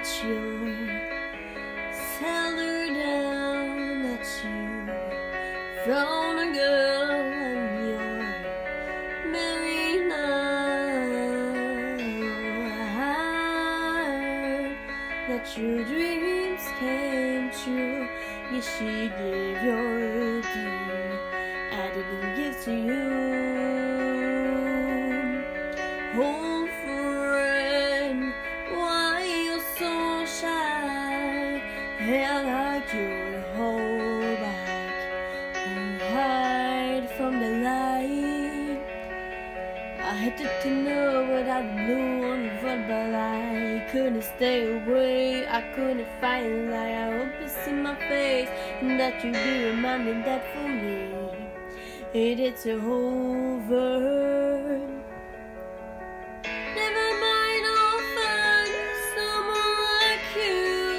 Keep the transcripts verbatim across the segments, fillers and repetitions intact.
that you're settled down, that you found a girl and you're married now. I heard that your dreams came true. Yes, she gave your deed, I didn't give to you. Oh, friend, why you so shy? Hell, I could hold back and hide from the light. I hated to know without the blue on the front, but I couldn't stay away. I couldn't find a lie. I hope you see my face and that you be reminded that for me it is over. Never mind, I'll find someone like you.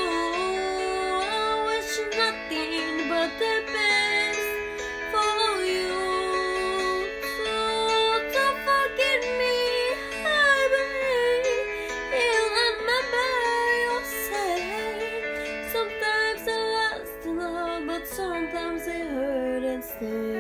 I wish nothing but the best for you. So don't forget me, baby. You'll remember your say. Sometimes it lasts too long, but sometimes it hurt and stays.